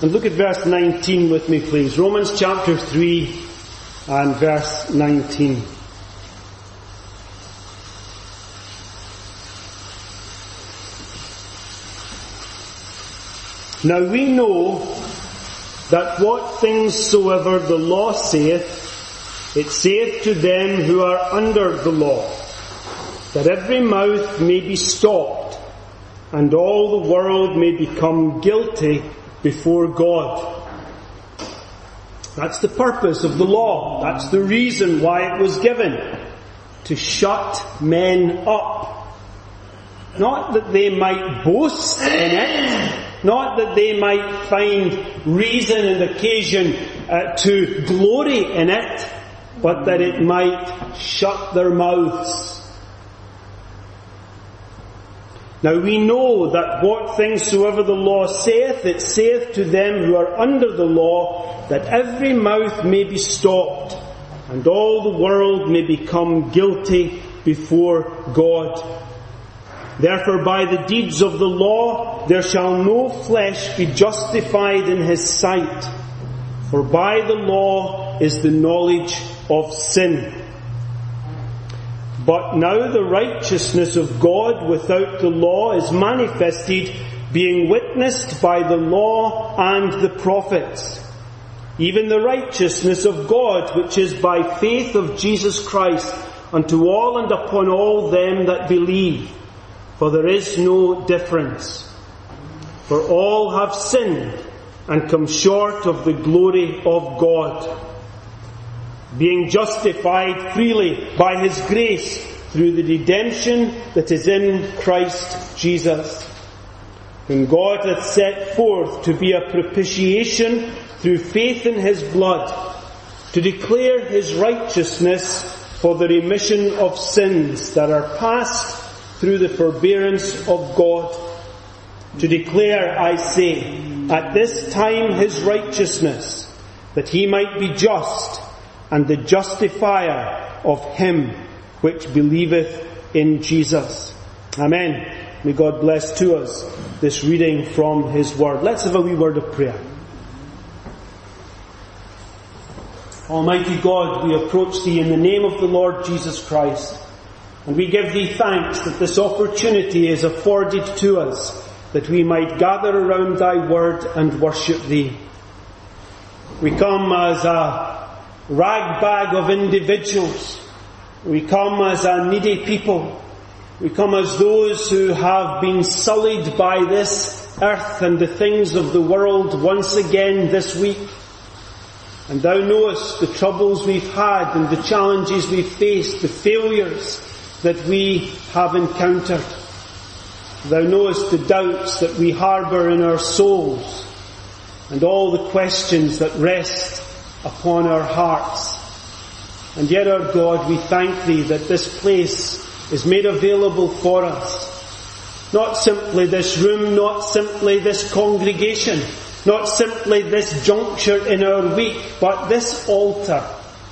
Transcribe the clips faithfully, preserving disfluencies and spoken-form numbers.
And look at verse nineteen with me, please. Romans chapter three and verse nineteen. Now we know that what things soever the law saith, it saith to them who are under the law, that every mouth may be stopped, and all the world may become guilty before God. That's the purpose of the law. That's the reason why it was given. To shut men up. Not that they might boast in it, not that they might find reason and occasion uh, to glory in it, but that it might shut their mouths. Now we know that what things soever the law saith, it saith to them who are under the law, that every mouth may be stopped, and all the world may become guilty before God. Therefore by the deeds of the law there shall no flesh be justified in his sight, for by the law is the knowledge of sin. But now the righteousness of God without the law is manifested, being witnessed by the law and the prophets, even the righteousness of God which is by faith of Jesus Christ unto all and upon all them that believe. For there is no difference. For all have sinned and come short of the glory of God, being justified freely by his grace through the redemption that is in Christ Jesus, whom God hath set forth to be a propitiation through faith in his blood, to declare his righteousness for the remission of sins that are past through the forbearance of God, to declare, I say, at this time his righteousness, that he might be just, and the justifier of him which believeth in Jesus. Amen. May God bless to us this reading from his word. Let's have a wee word of prayer. Almighty God, we approach thee in the name of the Lord Jesus Christ, and we give thee thanks that this opportunity is afforded to us, that we might gather around thy word and worship thee. We come as a ragbag of individuals. We come as a needy people. We come as those who have been sullied by this earth and the things of the world once again this week. And thou knowest the troubles we've had and the challenges we've faced, the failures that we have encountered. Thou knowest the doubts that we harbour in our souls and all the questions that rest upon our hearts. And yet, our God, we thank thee that this place is made available for us. Not simply this room, not simply this congregation, not simply this juncture in our week, but this altar,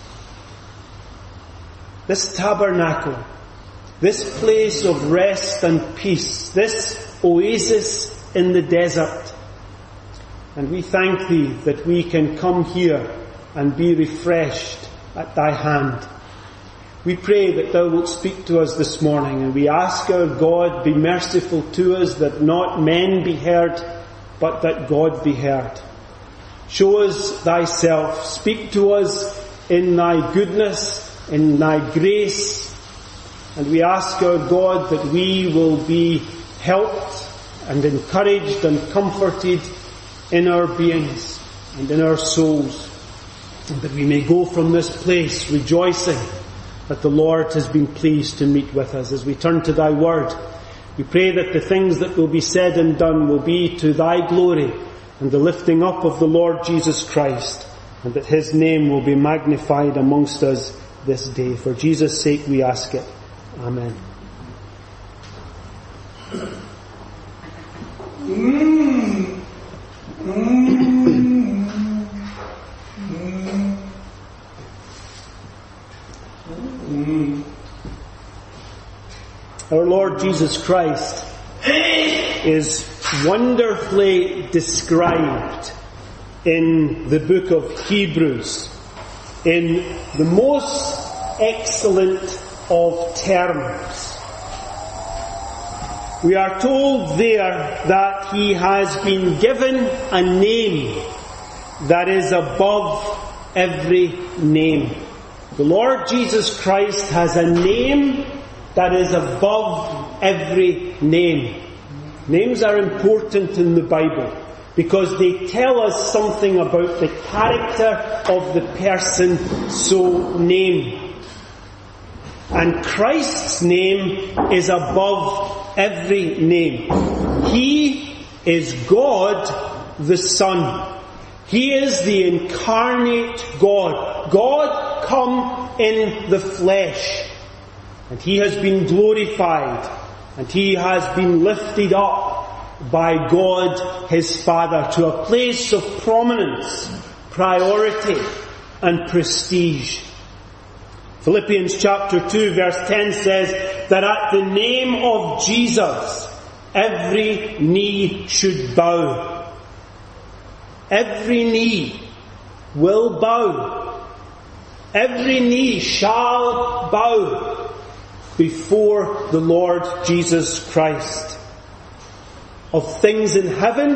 this tabernacle, this place of rest and peace, this oasis in the desert. And we thank thee that we can come here and be refreshed at thy hand. We pray that thou wilt speak to us this morning, and we ask our God, be merciful to us, that not men be heard, but that God be heard. Show us thyself. Speak to us in thy goodness, in thy grace. And we ask our God that we will be helped and encouraged and comforted in our beings and in our souls, and that we may go from this place rejoicing that the Lord has been pleased to meet with us. As we turn to thy word, we pray that the things that will be said and done will be to thy glory and the lifting up of the Lord Jesus Christ, and that his name will be magnified amongst us this day. For Jesus' sake we ask it. Amen. Mm. Mm. Mm. Our Lord Jesus Christ is wonderfully described in the book of Hebrews in the most excellent of terms. We are told there that he has been given a name that is above every name. The Lord Jesus Christ has a name that is above every name. Names are important in the Bible because they tell us something about the character of the person so named. And Christ's name is above every name. He is God the Son. He is the incarnate God. God come in the flesh. And He has been glorified. And He has been lifted up by God His Father to a place of prominence, priority and prestige. Philippians chapter two verse ten says that at the name of Jesus every knee should bow. Every knee will bow. Every knee shall bow before the Lord Jesus Christ. Of things in heaven,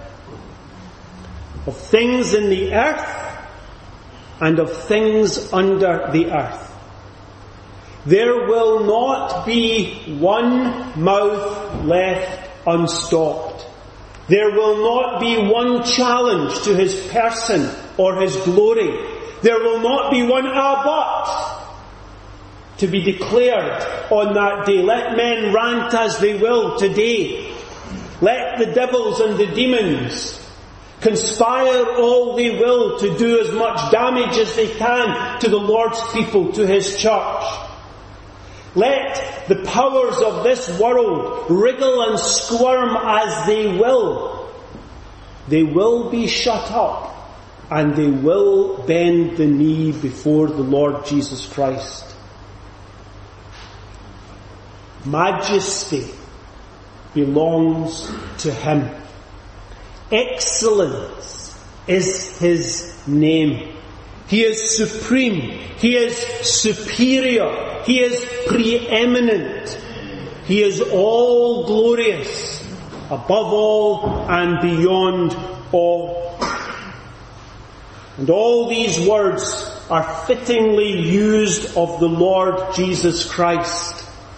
of things in the earth, and of things under the earth. There will not be one mouth left unstopped. There will not be one challenge to His person or His glory. There will not be one ah but to be declared on that day. Let men rant as they will today. Let the devils and the demons conspire all they will to do as much damage as they can to the Lord's people, to His church. Let the powers of this world wriggle and squirm as they will. They will be shut up and they will bend the knee before the Lord Jesus Christ. Majesty belongs to Him. Excellence is His name. He is supreme. He is superior. He is preeminent. He is all glorious, above all and beyond all. And all these words are fittingly used of the Lord Jesus Christ.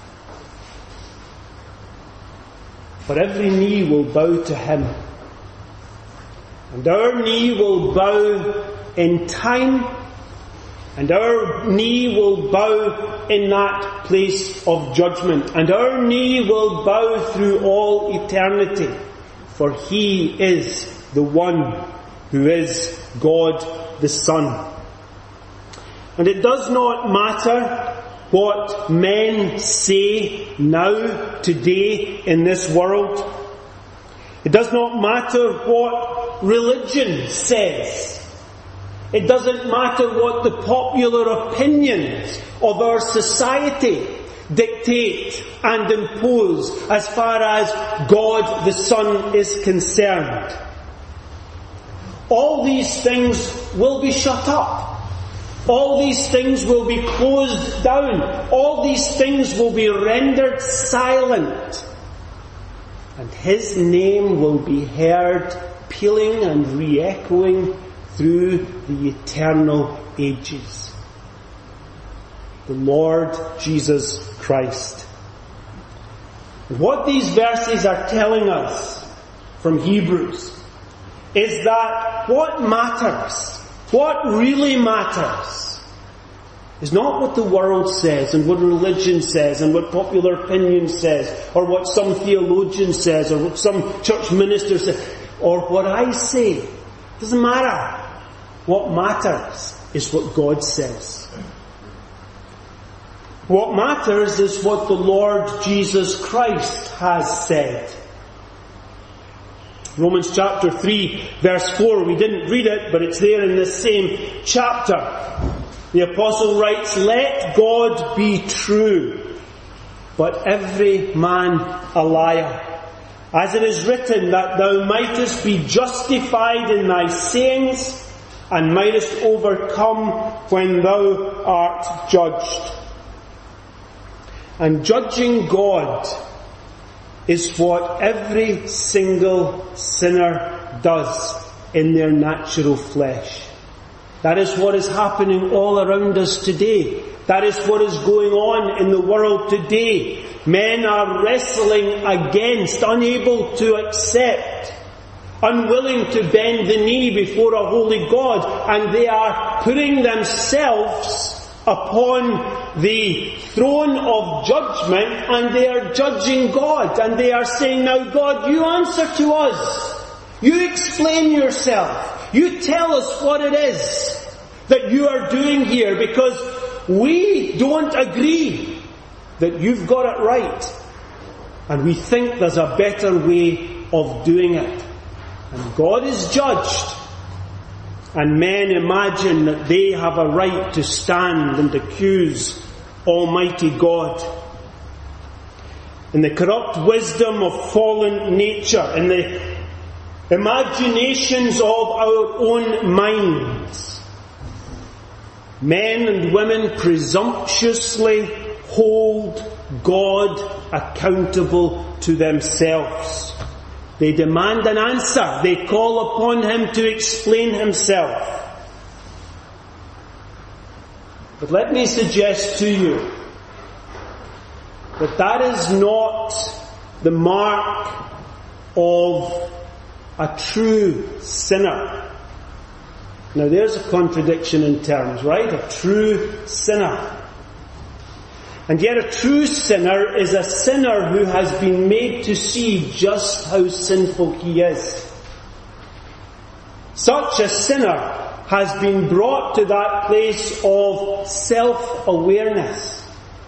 For every knee will bow to Him. And our knee will bow in time, and our knee will bow in that place of judgment, and our knee will bow through all eternity, for He is the one who is God the Son. And it does not matter what men say now, today, in this world. It does not matter what religion says. It doesn't matter what the popular opinions of our society dictate and impose as far as God the Son is concerned. All these things will be shut up. All these things will be closed down. All these things will be rendered silent. And His name will be heard pealing and re-echoing through the eternal ages. The Lord Jesus Christ. And what these verses are telling us from Hebrews is that what matters, what really matters, is not what the world says and what religion says and what popular opinion says or what some theologian says or what some church minister says or what I say. It doesn't matter. What matters is what God says. What matters is what the Lord Jesus Christ has said. Romans chapter three verse four, we didn't read it, but it's there in this same chapter. The apostle writes, "Let God be true, but every man a liar, As it is written, that thou mightest be justified in thy sayings, and mightest overcome when thou art judged. And judging God is what every single sinner does in their natural flesh. That is what is happening all around us today. That is what is going on in the world today. Men are wrestling against, unable to accept, unwilling to bend the knee before a holy God, and they are putting themselves upon the throne of judgment, and they are judging God, and they are saying, now God, you answer to us. You explain yourself. You tell us what it is that you are doing here, because we don't agree that you've got it right. And we think there's a better way of doing it. And God is judged. And men imagine that they have a right to stand and accuse Almighty God. In the corrupt wisdom of fallen nature, in the imaginations of our own minds, men and women presumptuously hold God accountable to themselves. They demand an answer. They call upon Him to explain Himself. But let me suggest to you that that is not the mark of a true sinner. Now there's a contradiction in terms, right? A true sinner. And yet a true sinner is a sinner who has been made to see just how sinful he is. Such a sinner has been brought to that place of self-awareness.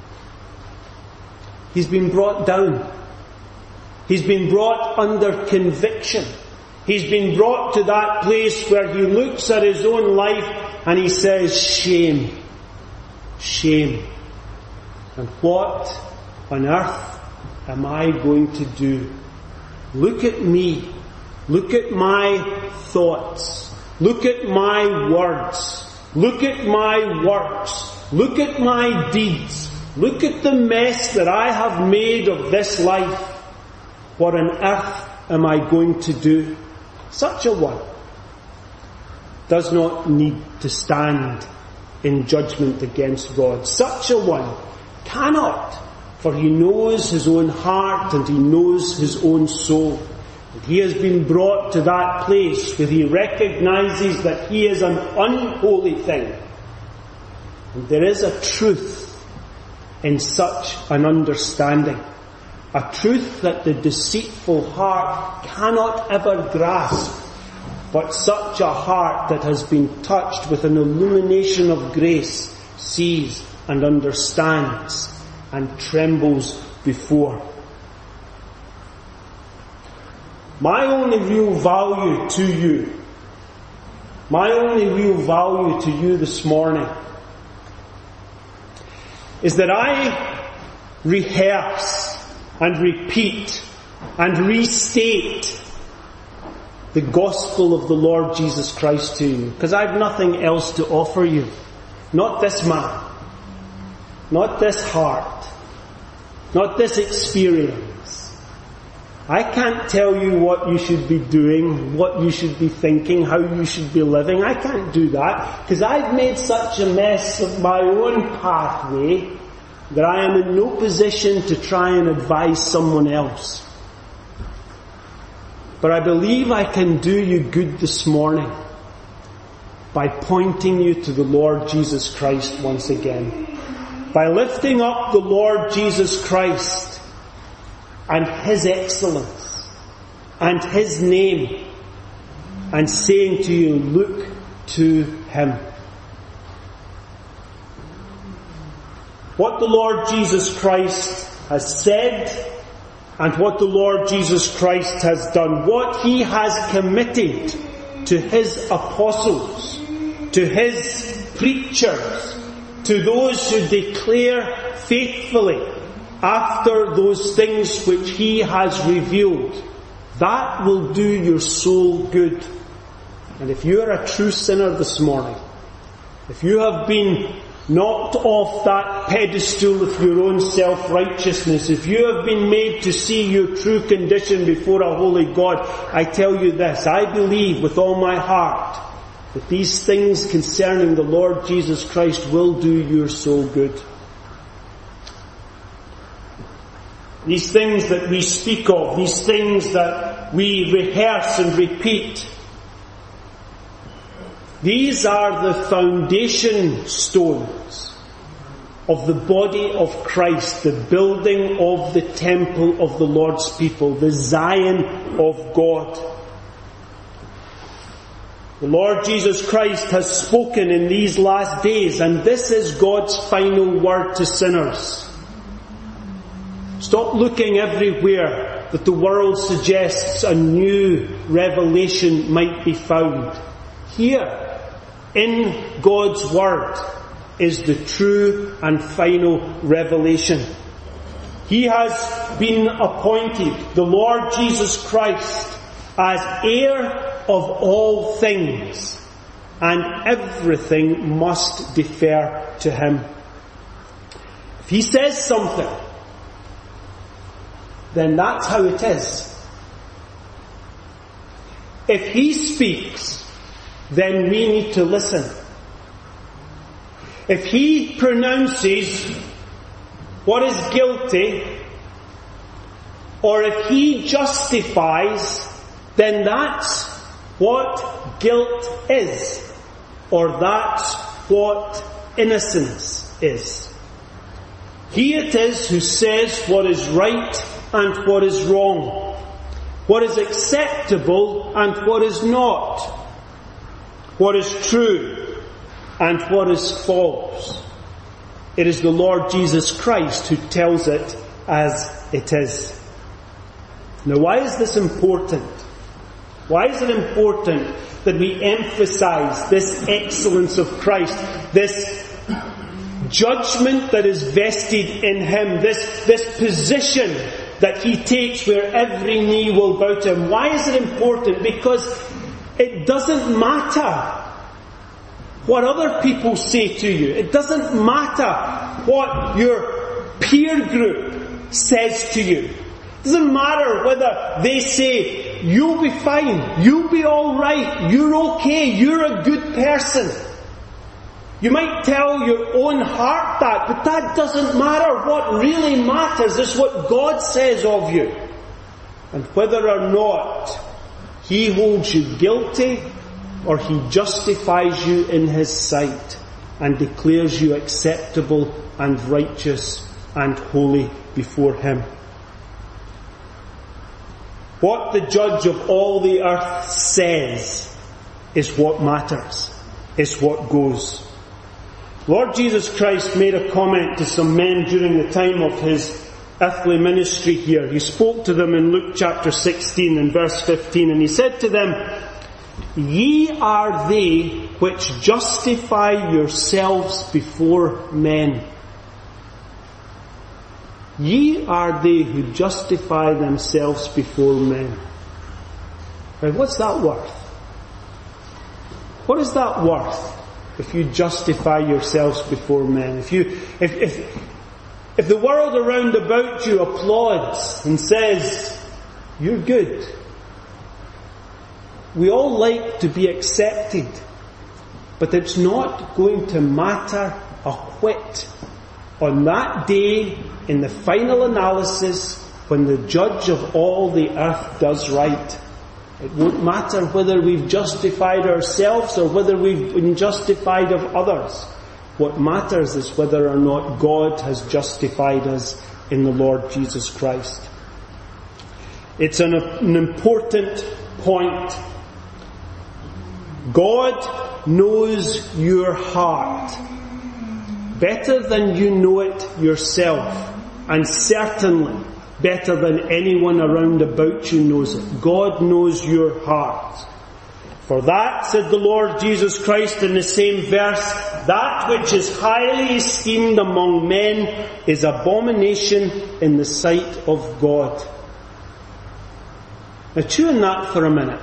He's been brought down. He's been brought under conviction. He's been brought to that place where he looks at his own life and he says, shame, shame. And what on earth am I going to do? Look at me. Look at my thoughts. Look at my words. Look at my works. Look at my deeds. Look at the mess that I have made of this life. What on earth am I going to do? Such a one does not need to stand in judgment against God. Such a one cannot, for he knows his own heart and he knows his own soul. And he has been brought to that place where he recognizes that he is an unholy thing. And there is a truth in such an understanding. A truth that the deceitful heart cannot ever grasp, but such a heart that has been touched with an illumination of grace sees and understands and trembles before. My only real value to you, my only real value to you this morning is that I rehearse and repeat and restate the gospel of the Lord Jesus Christ to you, because I have nothing else to offer you. Not this man. Not this heart. Not this experience. I can't tell you what you should be doing, what you should be thinking, how you should be living. I can't do that, because I've made such a mess of my own pathway that I am in no position to try and advise someone else. But I believe I can do you good this morning by pointing you to the Lord Jesus Christ once again. By lifting up the Lord Jesus Christ and His excellence and His name and saying to you, look to Him. What the Lord Jesus Christ has said and what the Lord Jesus Christ has done, what He has committed to His apostles, to His preachers, to those who declare faithfully after those things which He has revealed, That will do your soul good. And if you are a true sinner this morning, if you have been knocked off that pedestal of your own self-righteousness, if you have been made to see your true condition before a holy God, I tell you this, I believe with all my heart that these things concerning the Lord Jesus Christ will do your soul good. These things that we speak of, these things that we rehearse and repeat, these are the foundation stones of the body of Christ, the building of the temple of the Lord's people, the Zion of God. The Lord Jesus Christ has spoken in these last days, and this is God's final word to sinners. Stop looking everywhere that the world suggests a new revelation might be found. Here, in God's Word, is the true and final revelation. He has been appointed, the Lord Jesus Christ, as heir of all things, and everything must defer to Him. If He says something, then that's how it is. If He speaks, then we need to listen. If He pronounces what is guilty, or if He justifies, then that's what guilt is, or that's what innocence is. He it is who says what is right and what is wrong, what is acceptable and what is not, what is true and what is false. It is the Lord Jesus Christ who tells it as it is. Now, why is this important? Why is it important that we emphasize this excellence of Christ, this judgment that is vested in Him, this, this position that He takes where every knee will bow to Him? Why is it important? Because it doesn't matter what other people say to you. It doesn't matter what your peer group says to you. It doesn't matter whether they say, you'll be fine, you'll be alright, you're okay, you're a good person. You might tell your own heart that, but that doesn't matter. What really matters is what God says of you, and whether or not He holds you guilty or He justifies you in His sight and declares you acceptable and righteous and holy before Him. What the Judge of all the earth says is what matters, is what goes. Lord Jesus Christ made a comment to some men during the time of His earthly ministry here. He spoke to them in Luke chapter sixteen and verse fifteen, and He said to them, "Ye are they which justify yourselves before men." Ye are they who justify themselves before men. Right, what's that worth? What is that worth if you justify yourselves before men? If you, if, if, if the world around about you applauds and says, you're good. We all like to be accepted, but it's not going to matter a whit on that day in the final analysis when the Judge of all the earth does right. It won't matter whether we've justified ourselves or whether we've been justified of others. What matters is whether or not God has justified us in the Lord Jesus Christ. It's an, an important point. God knows your heart better than you know it yourself, and certainly better than anyone around about you knows it. God knows your heart. For that, said the Lord Jesus Christ in the same verse, that which is highly esteemed among men is abomination in the sight of God. Now chew on that for a minute.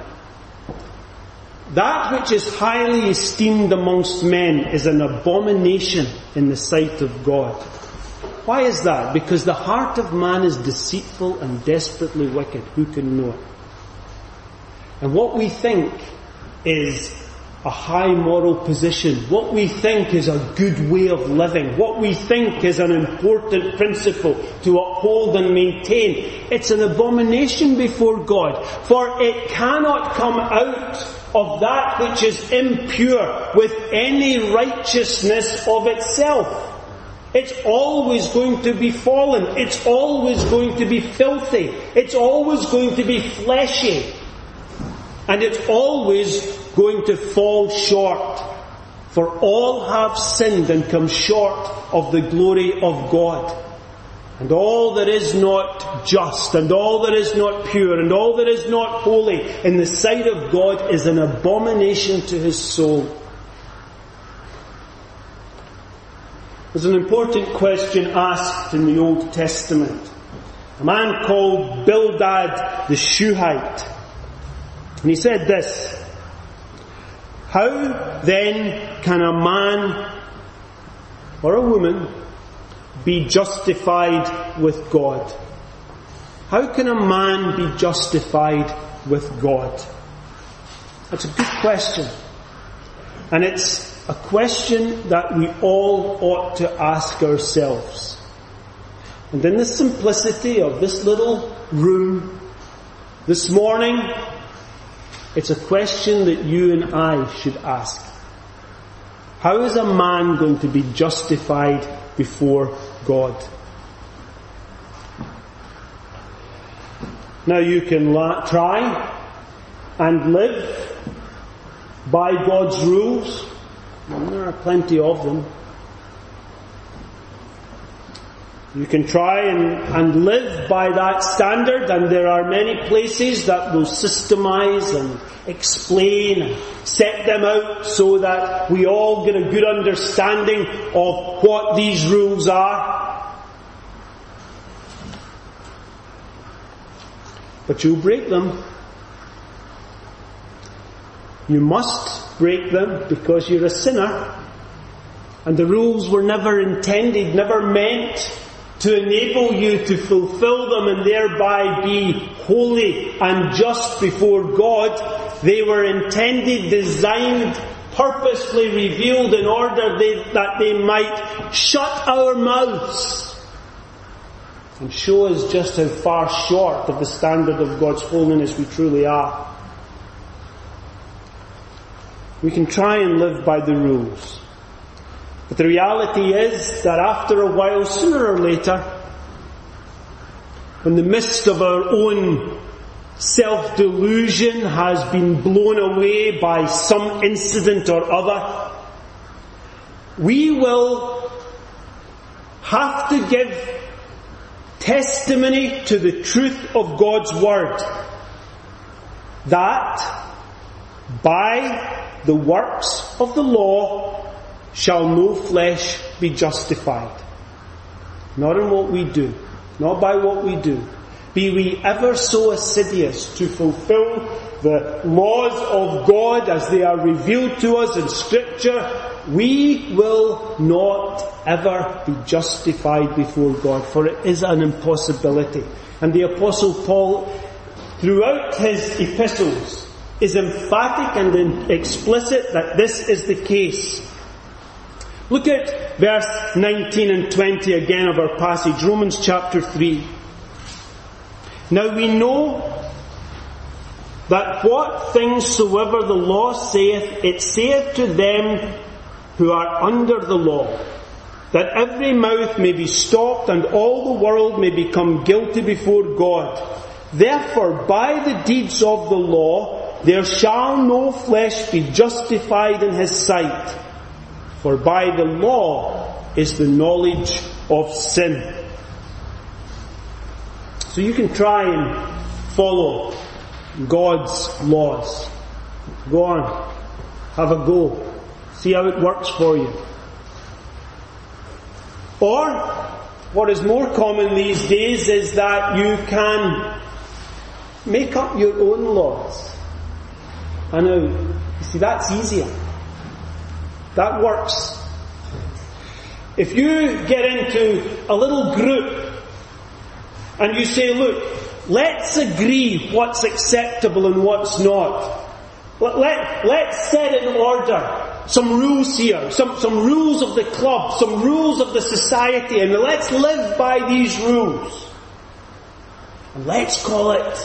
That which is highly esteemed amongst men is an abomination in the sight of God. Why is that? Because the heart of man is deceitful and desperately wicked. Who can know it? And what we think is a high moral position, what we think is a good way of living, what we think is an important principle to uphold and maintain, it's an abomination before God. For it cannot come out of that which is impure with any righteousness of itself. It's always going to be fallen. It's always going to be filthy. It's always going to be fleshy. And it's always going to fall short. For all have sinned and come short of the glory of God. And all that is not just, and all that is not pure, and all that is not holy in the sight of God is an abomination to his soul. There's an important question asked in the Old Testament. A man called Bildad the Shuhite. And he said this: how then can a man or a woman be justified with God? How can a man be justified with God? That's a good question. And it's a question that we all ought to ask ourselves. And in the simplicity of this little room this morning, it's a question that you and I should ask. How is a man going to be justified before God? Now you can la- try and live by God's rules. And there are plenty of them. You can try and, and live by that standard, and there are many places that will systemize and explain and set them out so that we all get a good understanding of what these rules are. But you'll break them. You must break them because you're a sinner. And the rules were never intended, never meant to enable you to fulfill them and thereby be holy and just before God. They were intended, designed, purposely revealed in order they, that they might shut our mouths and show us just how far short of the standard of God's holiness we truly are. We can try and live by the rules. But the reality is that after a while, sooner or later, when the mist of our own self-delusion has been blown away by some incident or other, we will have to give testimony to the truth of God's Word, that by the works of the law shall no flesh be justified. Not in what we do, not by what we do. Be we ever so assiduous to fulfill the laws of God as they are revealed to us in Scripture, we will not ever be justified before God, for it is an impossibility. And the Apostle Paul, throughout his epistles, is emphatic and explicit that this is the case. Look at verse nineteen and twenty again of our passage, Romans chapter three. Now we know that what things soever the law saith, it saith to them who are under the law, that every mouth may be stopped and all the world may become guilty before God. Therefore, by the deeds of the law, there shall no flesh be justified in his sight. For by the law is the knowledge of sin. So you can try and follow God's laws. Go on. Have a go. See how it works for you. Or, what is more common these days is that you can Make up your own laws. I know, you see, that's easier. That works. If you get into a little group and you say, look, let's agree what's acceptable and what's not. Let, let, let's set in order some rules here, some, some rules of the club, some rules of the society, and let's live by these rules. And let's call it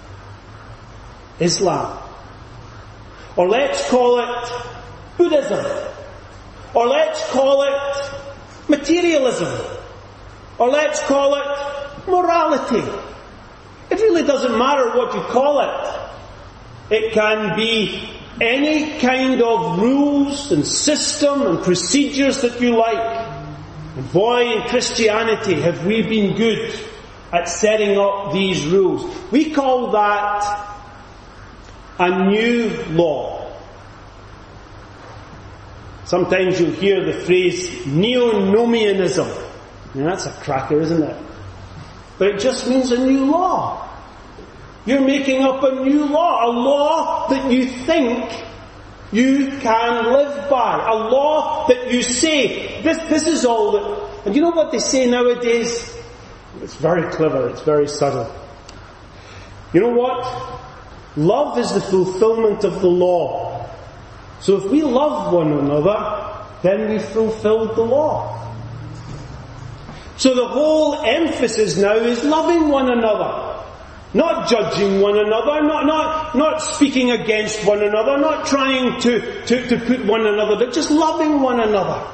Islam. Or let's call it Buddhism. Or let's call it materialism. Or let's call it morality. It really doesn't matter what you call it. It can be any kind of rules and system and procedures that you like. And boy, in Christianity have we been good at setting up these rules. We call that a new law. Sometimes you'll hear the phrase neo-nomianism. Now, that's a cracker, isn't it? But it just means a new law. You're making up a new law, a law that you think you can live by, a law that you say, this, this is all that... And you know what they say nowadays? It's very clever, it's very subtle. You know what? Love is the fulfillment of the law. So if we love one another, then we've fulfilled the law. So the whole emphasis now is loving one another. Not judging one another, not, not, not speaking against one another, not trying to, to, to put one another, but just loving one another.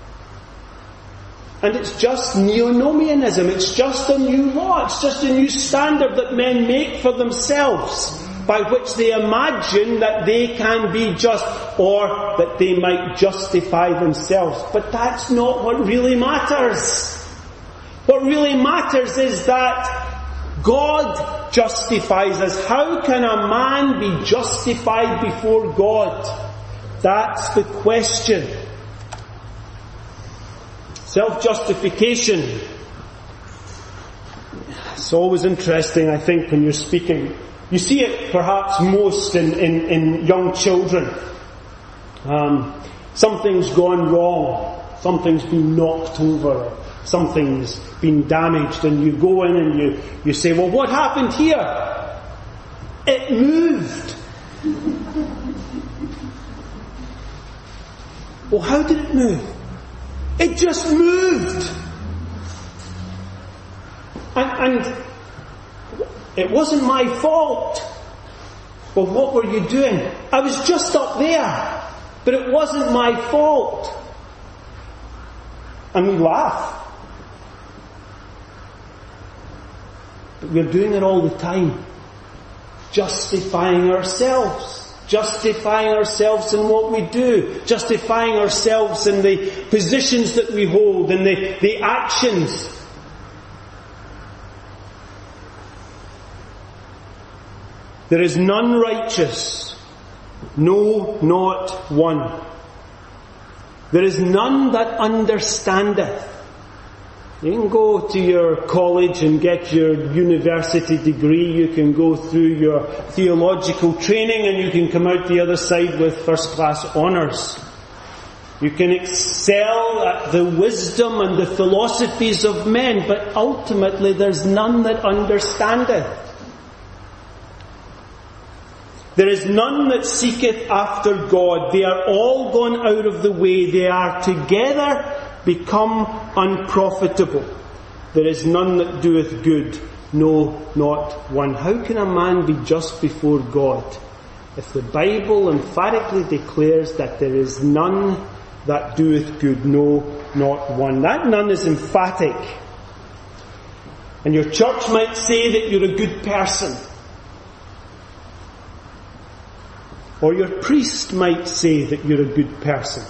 And it's just neo-nomianism, it's just a new law, it's just a new standard that men make for themselves, by which they imagine that they can be just, or that they might justify themselves. But that's not what really matters. What really matters is that God justifies us. How can a man be justified before God? That's the question. Self-justification. It's always interesting, I think, when you're speaking. You see it perhaps most in, in, in young children. Um, something's gone wrong. Something's been knocked over. Something's been damaged. And you go in and you, you say, well, what happened here? It moved. Well, how did it move? It just moved. And, and it wasn't my fault. Well, what were you doing? I was just up there. But it wasn't my fault. And we laugh. But we're doing it all the time. Justifying ourselves. Justifying ourselves in what we do. Justifying ourselves in the positions that we hold, in the, the actions. There is none righteous, no, not one. There is none that understandeth. You can go to your college and get your university degree, you can go through your theological training and you can come out the other side with first class honours. You can excel at the wisdom and the philosophies of men, but ultimately there's none that understandeth. There is none that seeketh after God. They are all gone out of the way. They are together become unprofitable. There is none that doeth good, no, not one. How can a man be just before God if the Bible emphatically declares that there is none that doeth good, no, not one? That none is emphatic. And your church might say that you're a good person. Or your priest might say that you're a good person.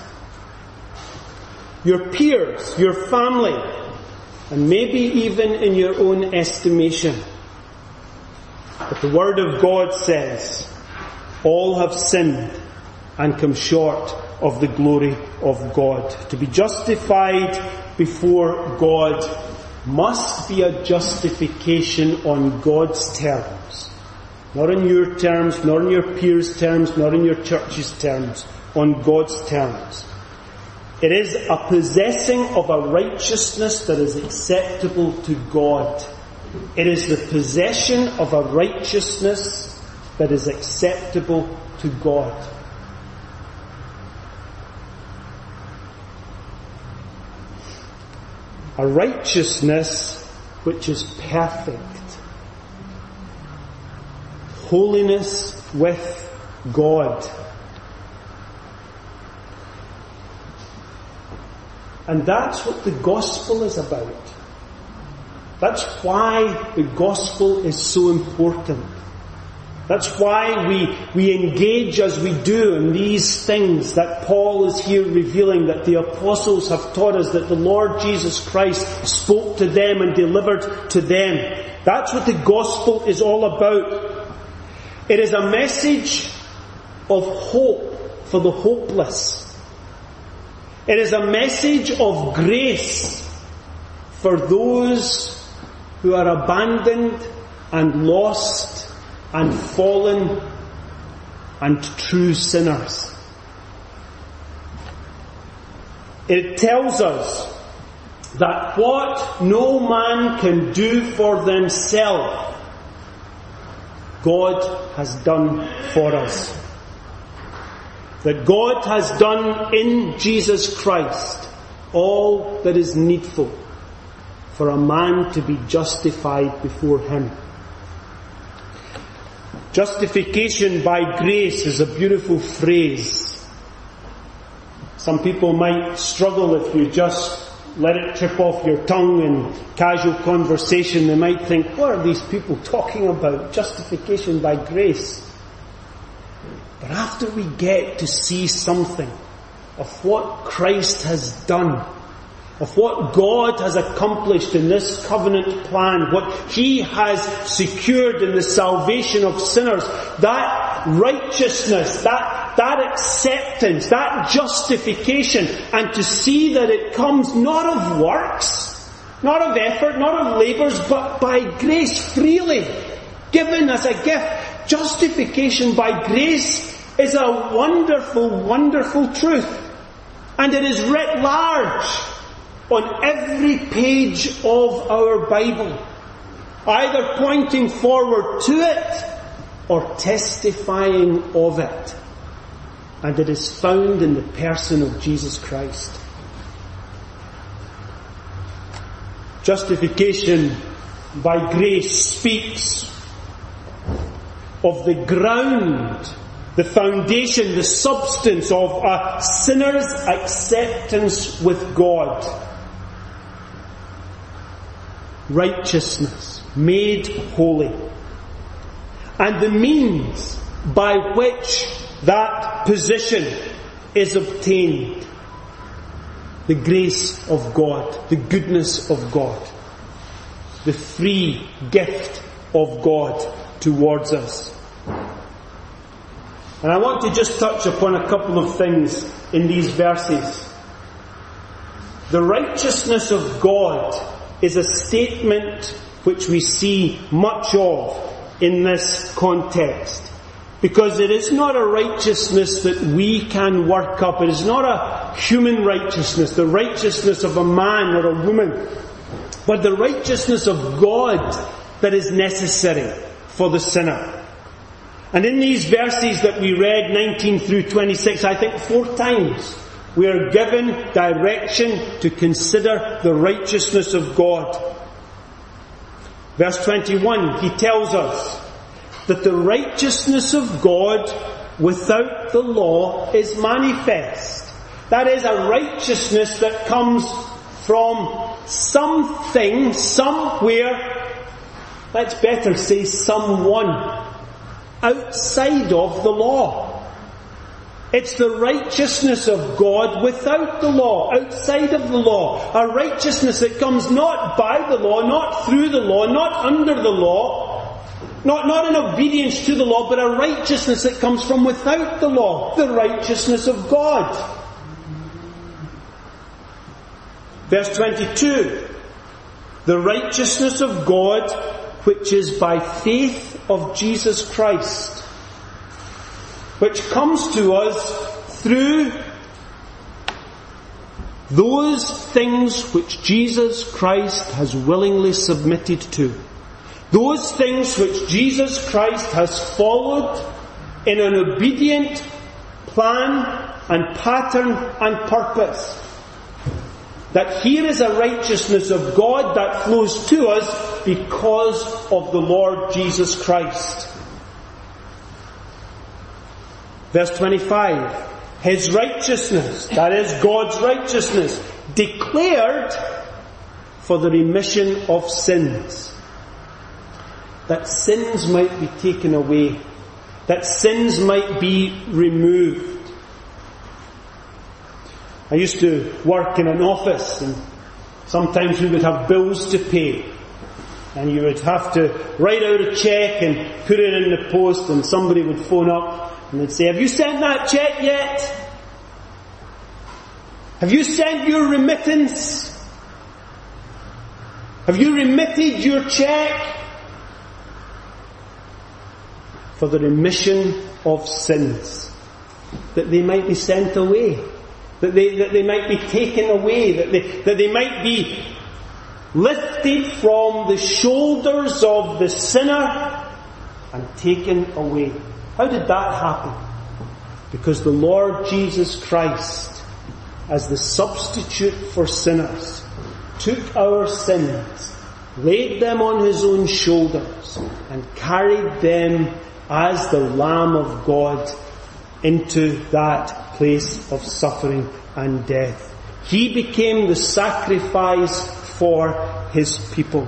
Your peers, your family, and maybe even in your own estimation. But the Word of God says, all have sinned and come short of the glory of God. To be justified before God must be a justification on God's terms. Not on your terms, not on your peers' terms, not on your church's terms, on God's terms. It is a possessing of a righteousness that is acceptable to God. It is the possession of a righteousness that is acceptable to God. A righteousness which is perfect. Holiness with God. And that's what the gospel is about. That's why the gospel is so important. That's why we, we engage as we do in these things that Paul is here revealing, that the apostles have taught us, that the Lord Jesus Christ spoke to them and delivered to them. That's what the gospel is all about. It is a message of hope for the hopeless. It is a message of grace for those who are abandoned and lost and fallen and true sinners. It tells us that what no man can do for themselves, God has done for us. That God has done in Jesus Christ all that is needful for a man to be justified before Him. Justification by grace is a beautiful phrase. Some people might struggle if you just let it trip off your tongue in casual conversation. They might think, what are these people talking about? Justification by grace. But after we get to see something of what Christ has done, of what God has accomplished in this covenant plan, what He has secured in the salvation of sinners, that righteousness, that, that acceptance, that justification, and to see that it comes not of works, not of effort, not of labours, but by grace freely, given as a gift. Justification by grace is a wonderful, wonderful truth. And it is writ large on every page of our Bible, either pointing forward to it or testifying of it. And it is found in the person of Jesus Christ. Justification by grace speaks of the ground, the foundation, the substance of a sinner's acceptance with God. Righteousness, made holy. And the means by which that position is obtained. The grace of God, the goodness of God, the free gift of God towards us. And I want to just touch upon a couple of things in these verses. The righteousness of God is a statement which we see much of in this context. Because it is not a righteousness that we can work up. It is not a human righteousness, the righteousness of a man or a woman, but the righteousness of God that is necessary for the sinner. And in these verses that we read, nineteen through twenty-six, I think four times, we are given direction to consider the righteousness of God. Verse twenty-one, he tells us that the righteousness of God without the law is manifest. That is a righteousness that comes from something, somewhere, let's better say someone, outside of the law. It's the righteousness of God without the law, outside of the law. A righteousness that comes not by the law, not through the law, not under the law, not, not in obedience to the law, but a righteousness that comes from without the law, the righteousness of God. Verse twenty-two, the righteousness of God which is by faith of Jesus Christ, which comes to us through those things which Jesus Christ has willingly submitted to. Those things which Jesus Christ has followed in an obedient plan and pattern and purpose. That here is a righteousness of God that flows to us because of the Lord Jesus Christ. Verse twenty-five. His righteousness, that is God's righteousness, declared for the remission of sins. That sins might be taken away. That sins might be removed. I used to work in an office, and sometimes we would have bills to pay. And you would have to write out a cheque and put it in the post, and somebody would phone up and they'd say, "Have you sent that cheque yet? Have you sent your remittance? Have you remitted your cheque?" For the remission of sins. That they might be sent away. That they, that they might be taken away. That they, that they might be lifted from the shoulders of the sinner and taken away. How did that happen? Because the Lord Jesus Christ, as the substitute for sinners, took our sins, laid them on his own shoulders, and carried them as the Lamb of God into that place of suffering and death. He became the sacrifice for his people.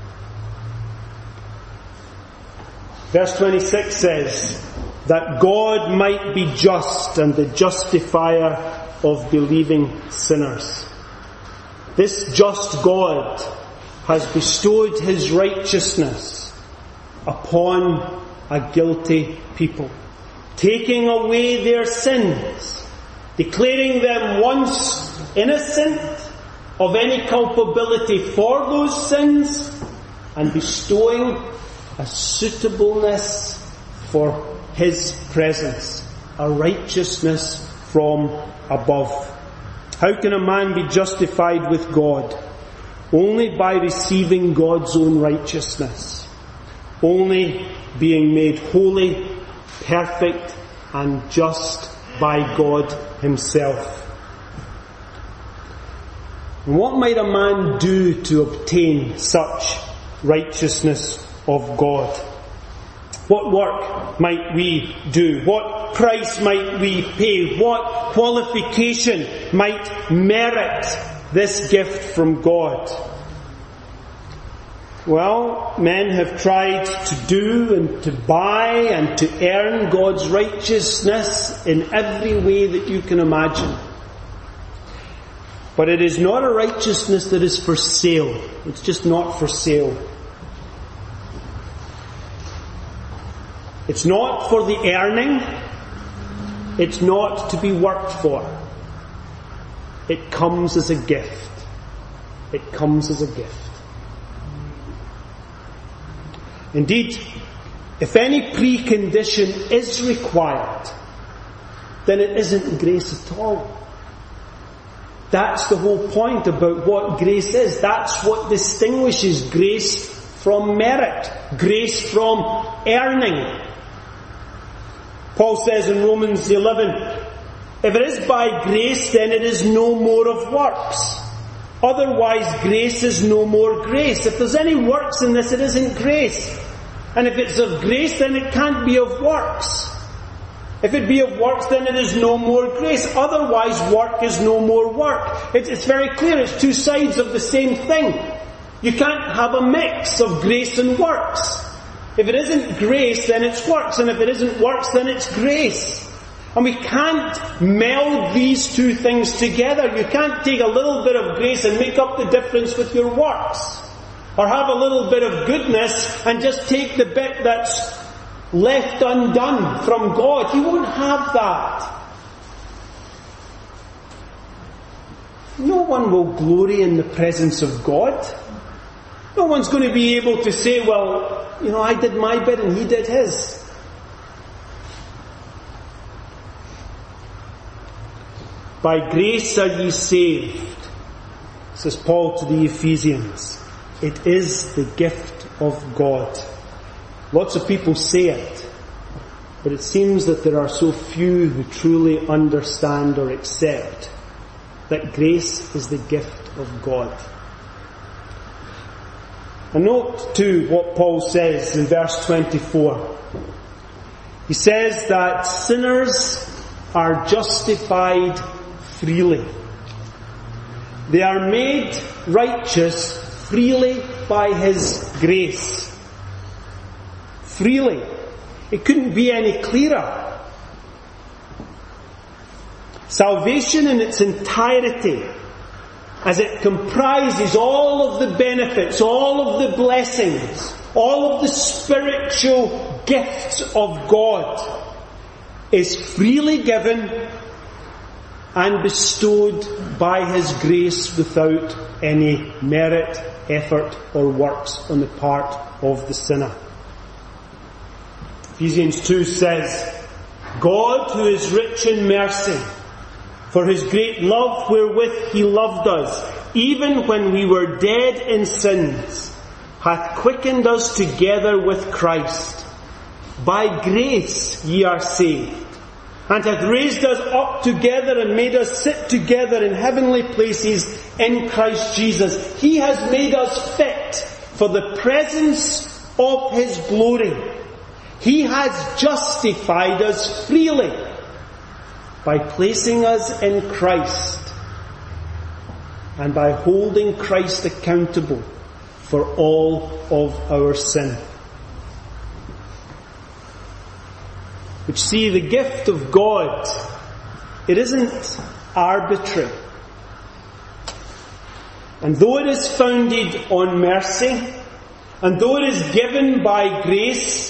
Verse twenty-six says that God might be just and the justifier of believing sinners. This just God has bestowed his righteousness upon a guilty people, taking away their sins, declaring them once innocent of any culpability for those sins, and bestowing a suitableness for his presence, a righteousness from above. How can a man be justified with God? Only by receiving God's own righteousness. Only being made holy, perfect, and just by God himself. And what might a man do to obtain such righteousness of God? What work might we do? What price might we pay? What qualification might merit this gift from God? Well, men have tried to do and to buy and to earn God's righteousness in every way that you can imagine. But it is not a righteousness that is for sale. It's just not for sale. It's not for the earning. It's not to be worked for. It comes as a gift. It comes as a gift. Indeed, if any precondition is required, then it isn't grace at all. That's the whole point about what grace is. That's what distinguishes grace from merit, grace from earning. Paul says in Romans eleven, if it is by grace, then it is no more of works. Otherwise, grace is no more grace. If there's any works in this, it isn't grace. And if it's of grace, then it can't be of works. If it be of works, then it is no more grace. Otherwise, work is no more work. It's, it's very clear. It's two sides of the same thing. You can't have a mix of grace and works. If it isn't grace, then it's works. And if it isn't works, then it's grace. And we can't meld these two things together. You can't take a little bit of grace and make up the difference with your works. Or have a little bit of goodness and just take the bit that's left undone from God. You won't have that. No one will glory in the presence of God. No one's going to be able to say, well, you know, I did my bit and he did his. By grace are ye saved, says Paul to the Ephesians. It is the gift of God. Lots of people say it, but it seems that there are so few who truly understand or accept that grace is the gift of God. And note too what Paul says in verse twenty-four. He says that sinners are justified freely. They are made righteous freely by His grace. Freely. It couldn't be any clearer. Salvation in its entirety, as it comprises all of the benefits, all of the blessings, all of the spiritual gifts of God, is freely given and bestowed by His grace without any merit, effort or works on the part of the sinner. Ephesians two says, God, who is rich in mercy, for His great love wherewith He loved us, even when we were dead in sins, hath quickened us together with Christ. By grace ye are saved, and hath raised us up together and made us sit together in heavenly places in Christ Jesus. He has made us fit for the presence of His glory. He has justified us freely by placing us in Christ and by holding Christ accountable for all of our sin. Which, see, the gift of God, it isn't arbitrary. And though it is founded on mercy, and though it is given by grace,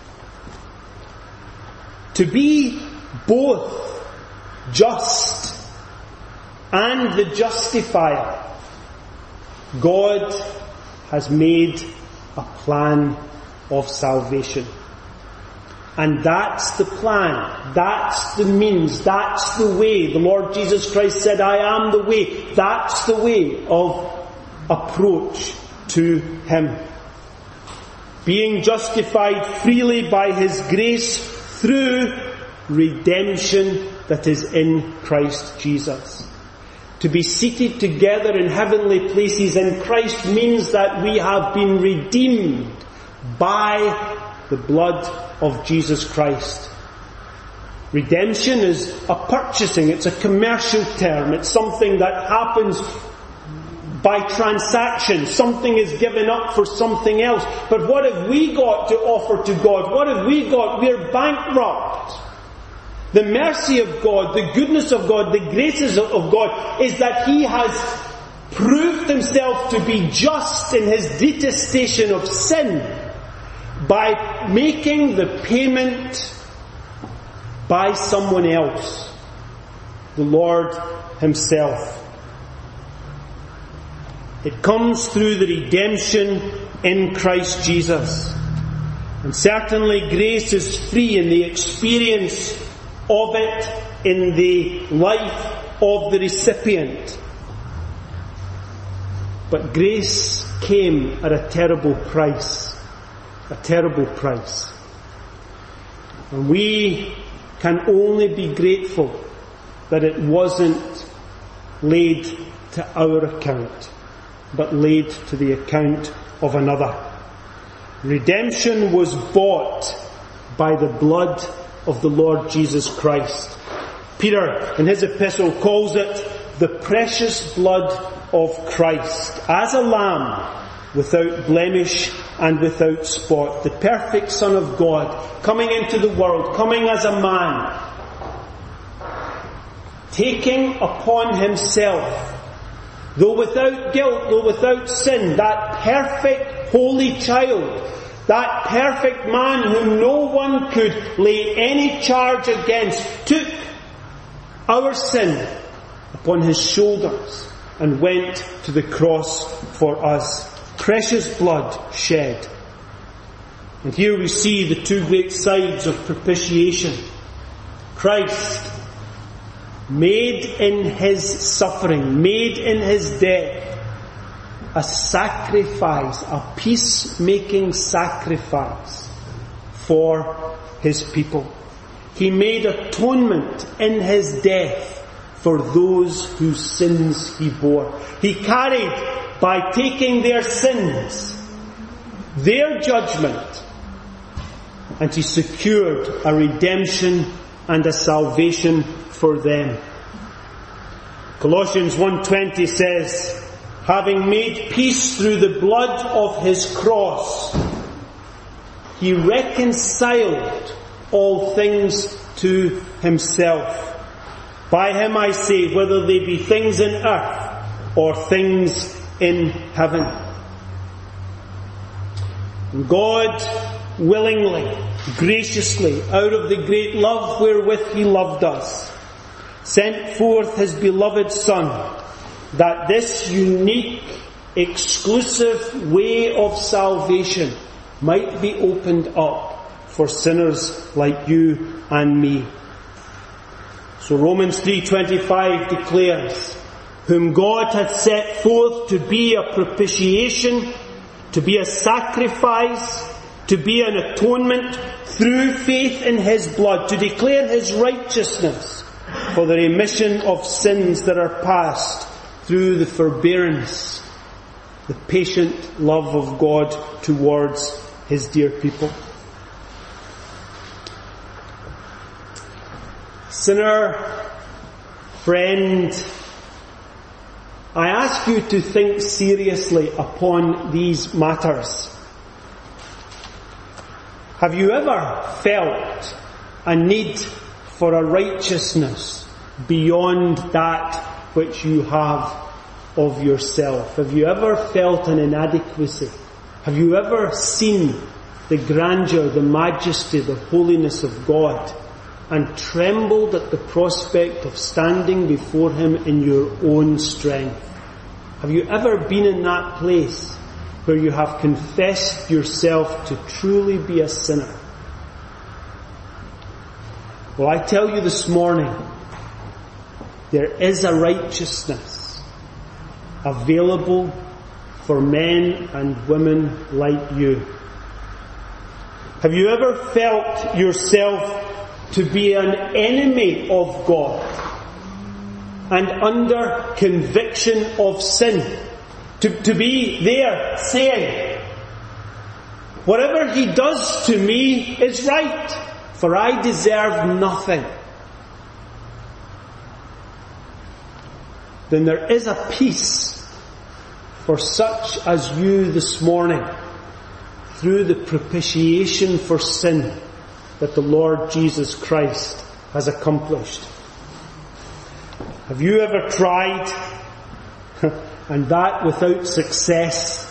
to be both just and the justifier, God has made a plan of salvation. And that's the plan, that's the means, that's the way. The Lord Jesus Christ said, I am the way. That's the way of approach to Him. Being justified freely by His grace through redemption that is in Christ Jesus. To be seated together in heavenly places in Christ means that we have been redeemed by the blood of Jesus Christ. Redemption is a purchasing, it's a commercial term, it's something that happens by transaction. Something is given up for something else. But what have we got to offer to God? What have we got? We're bankrupt. The mercy of God, the goodness of God, the graces of God is that He has proved Himself to be just in His detestation of sin by making the payment by someone else, the Lord Himself. It comes through the redemption in Christ Jesus. And certainly grace is free in the experience of it in the life of the recipient. But grace came at a terrible price. A terrible price. And we can only be grateful that it wasn't laid to our account, but laid to the account of another. Redemption was bought by the blood of the Lord Jesus Christ. Peter, in his epistle, calls it the precious blood of Christ, as a lamb without blemish and without spot, the perfect Son of God, coming into the world, coming as a man, taking upon Himself, though without guilt, though without sin, that perfect holy child, that perfect man whom no one could lay any charge against, took our sin upon His shoulders and went to the cross for us. Precious blood shed. And here we see the two great sides of propitiation. Christ, made in His suffering, made in His death, a sacrifice, a peacemaking sacrifice for His people. He made atonement in His death for those whose sins He bore. He carried, by taking their sins, their judgment, and He secured a redemption and a salvation for them. Colossians one twenty says, having made peace through the blood of His cross, He reconciled all things to Himself. By Him I say, whether they be things in earth or things in heaven. God willingly, graciously, out of the great love wherewith He loved us, sent forth His beloved Son, that this unique, exclusive way of salvation might be opened up for sinners like you and me. So Romans three twenty-five declares, whom God hath set forth to be a propitiation, to be a sacrifice, to be an atonement through faith in His blood, to declare His righteousness for the remission of sins that are past through the forbearance, the patient love of God towards His dear people. Sinner, friend, I ask you to think seriously upon these matters. Have you ever felt a need for a righteousness beyond that which you have of yourself? Have you ever felt an inadequacy? Have you ever seen the grandeur, the majesty, the holiness of God and trembled at the prospect of standing before Him in your own strength? Have you ever been in that place where you have confessed yourself to truly be a sinner? Well, I tell you this morning, there is a righteousness available for men and women like you. Have you ever felt yourself to be an enemy of God and under conviction of sin? To, to be there saying, whatever He does to me is right, for I deserve nothing. Then there is a peace for such as you this morning through the propitiation for sin that the Lord Jesus Christ has accomplished. Have you ever tried, and that without success,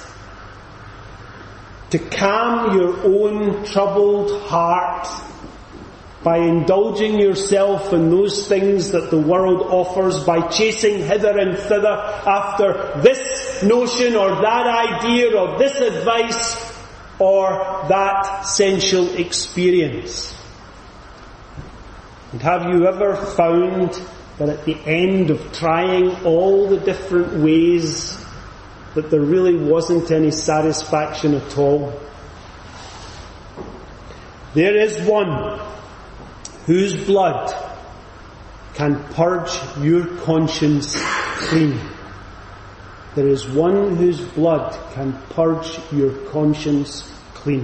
to calm your own troubled heart by indulging yourself in those things that the world offers, by chasing hither and thither after this notion or that idea or this advice or that sensual experience? And have you ever found that at the end of trying all the different ways that there really wasn't any satisfaction at all? There is one whose blood can purge your conscience clean. There is one whose blood can purge your conscience clean.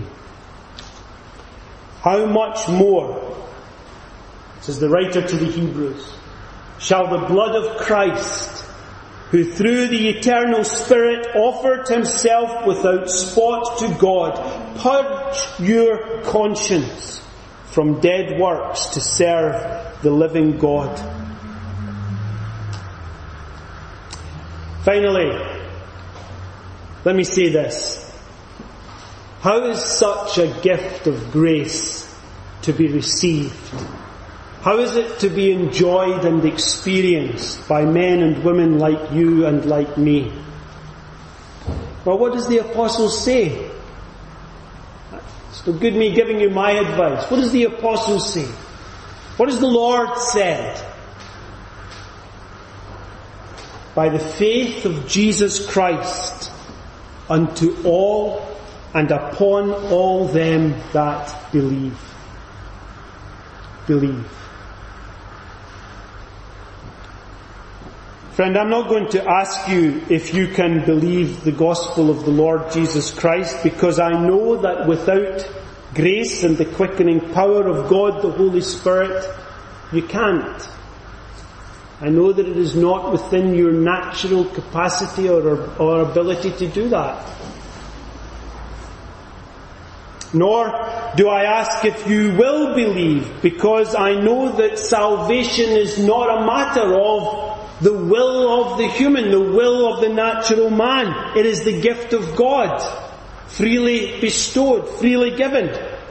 How much more, says the writer to the Hebrews, shall the blood of Christ, who through the eternal Spirit offered Himself without spot to God, purge your conscience from dead works to serve the living God. Finally, let me say this. How is such a gift of grace to be received? How is it to be enjoyed and experienced by men and women like you and like me? Well, what does the apostle say? It's no good me giving you my advice. What does the apostle say? What has the Lord said? By the faith of Jesus Christ, unto all and upon all them that believe. Believe. Friend, I'm not going to ask you if you can believe the gospel of the Lord Jesus Christ, because I know that without grace and the quickening power of God, the Holy Spirit, you can't. I know that it is not within your natural capacity or, or ability to do that. Nor do I ask if you will believe, because I know that salvation is not a matter of the will of the human, the will of the natural man. It is the gift of God, freely bestowed, freely given.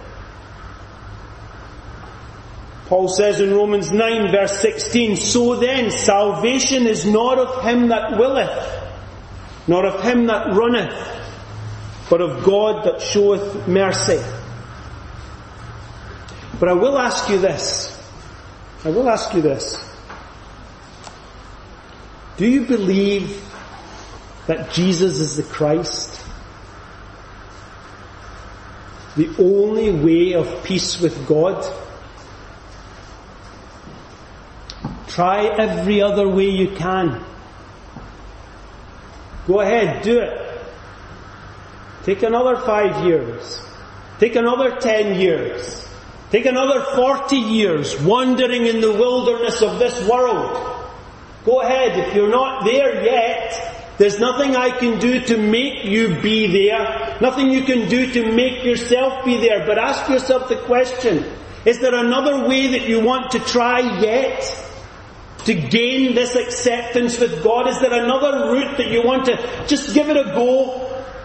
Paul says in Romans nine verse sixteen, so then salvation is not of him that willeth, nor of him that runneth, but of God that showeth mercy. But I will ask you this. I will ask you this. Do you believe that Jesus is the Christ? The only way of peace with God? Try every other way you can. Go ahead, do it. Take another five years. Take another ten years. Take another forty years wandering in the wilderness of this world. Go ahead. If you're not there yet, there's nothing I can do to make you be there. Nothing you can do to make yourself be there. But ask yourself the question, is there another way that you want to try yet? To gain this acceptance with God? Is there another route that you want to just give it a go?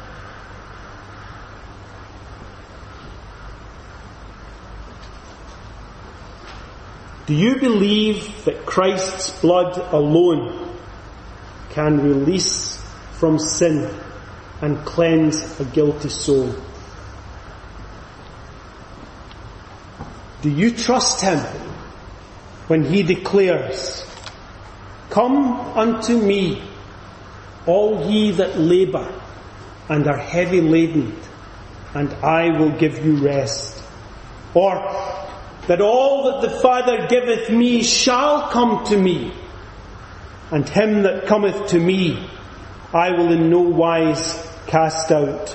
Do you believe that Christ's blood alone can release from sin and cleanse a guilty soul? Do you trust Him when He declares, come unto me, all ye that labour and are heavy laden, and I will give you rest? Or, that all that the Father giveth me shall come to me, and him that cometh to me I will in no wise cast out.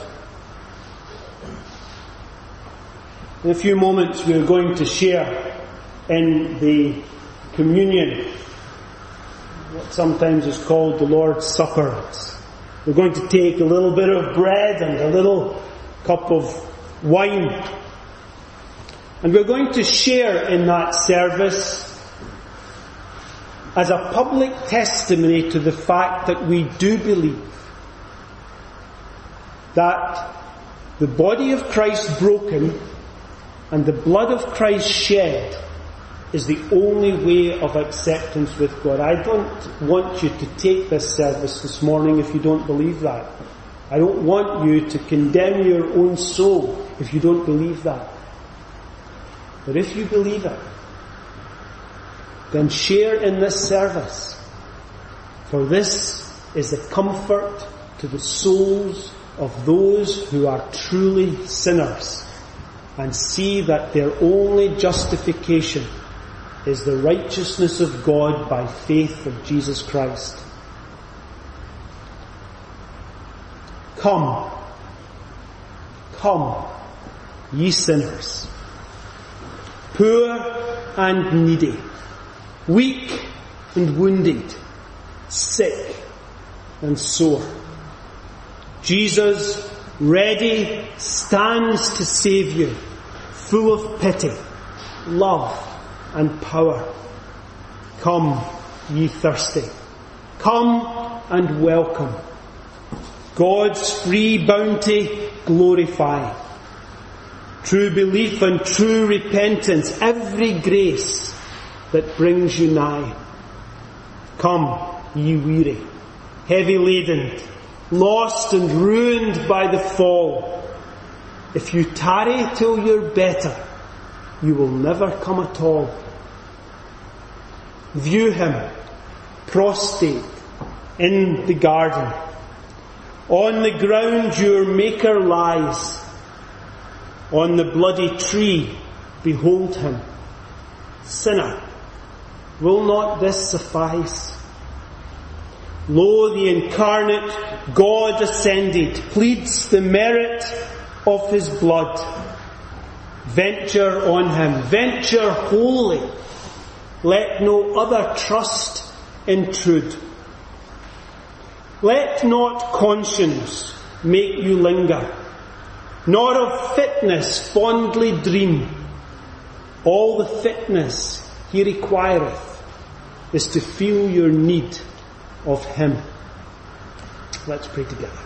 In a few moments we are going to share in the communion what sometimes is called the Lord's Supper. We're going to take a little bit of bread and a little cup of wine, and we're going to share in that service as a public testimony to the fact that we do believe that the body of Christ broken and the blood of Christ shed is the only way of acceptance with God. I don't want you to take this service this morning if you don't believe that. I don't want you to condemn your own soul if you don't believe that. But if you believe it, then share in this service. For this is the comfort to the souls of those who are truly sinners and see that their only justification is the righteousness of God by faith of Jesus Christ. Come, come, ye sinners, poor and needy, weak and wounded, sick and sore. Jesus, ready, stands to save you, full of pity, love and power. Come, ye thirsty. Come and welcome. God's free bounty glorify. True belief and true repentance, every grace that brings you nigh. Come, ye weary, heavy laden, lost and ruined by the fall. If you tarry till you're better, you will never come at all. View him, prostrate, in the garden. On the ground your Maker lies. On the bloody tree, behold him. Sinner, will not this suffice? Lo, the incarnate God ascended, pleads the merit of his blood. Venture on him, venture wholly. Let no other trust intrude. Let not conscience make you linger, nor of fitness fondly dream. All the fitness he requireth is to feel your need of him. Let's pray together.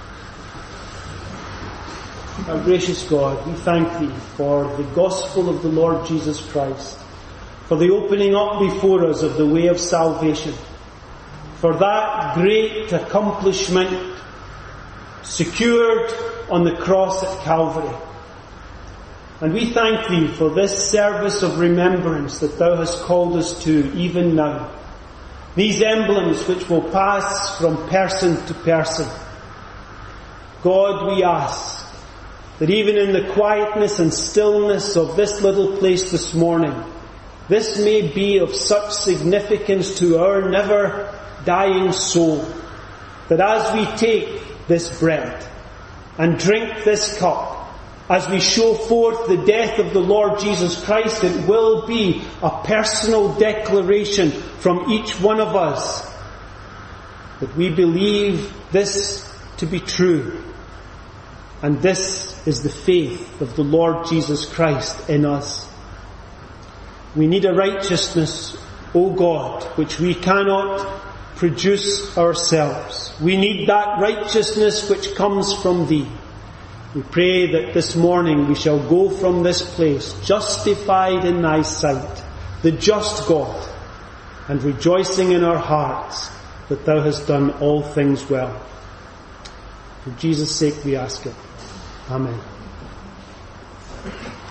Our gracious God, we thank thee for the gospel of the Lord Jesus Christ, for the opening up before us of the way of salvation, for that great accomplishment secured on the cross at Calvary. And we thank thee for this service of remembrance that thou hast called us to even now. These emblems which will pass from person to person. God, we ask that even in the quietness and stillness of this little place this morning, this may be of such significance to our never dying soul, that as we take this bread and drink this cup, as we show forth the death of the Lord Jesus Christ, it will be a personal declaration from each one of us that we believe this to be true. And this is the faith of the Lord Jesus Christ in us. We need a righteousness, O God, which we cannot produce ourselves. We need that righteousness which comes from thee. We pray that this morning we shall go from this place justified in thy sight, the just God, and rejoicing in our hearts that thou hast done all things well. For Jesus' sake we ask it. Amen.